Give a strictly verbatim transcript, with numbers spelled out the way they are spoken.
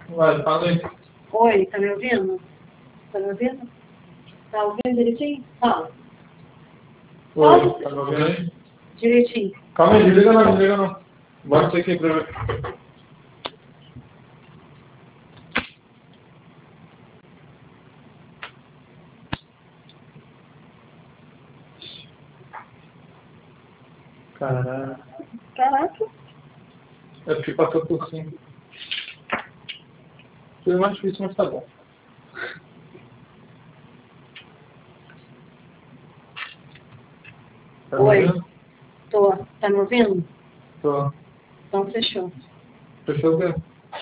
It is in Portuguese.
Vai, fala aí. Oi, tá me ouvindo? Tá me ouvindo? Tá ouvindo direitinho? Fala. Oi, tá me ouvindo aí? Direitinho. Calma aí, desliga não, desliga não. Bota isso aqui pra ver. Caraca. Caraca. É porque passou por cima. Foi mais difícil, mas tá bom. Tá me Oi. ouvindo? Tô. Tá me ouvindo? Tô. Então fechou. Fechou o quê?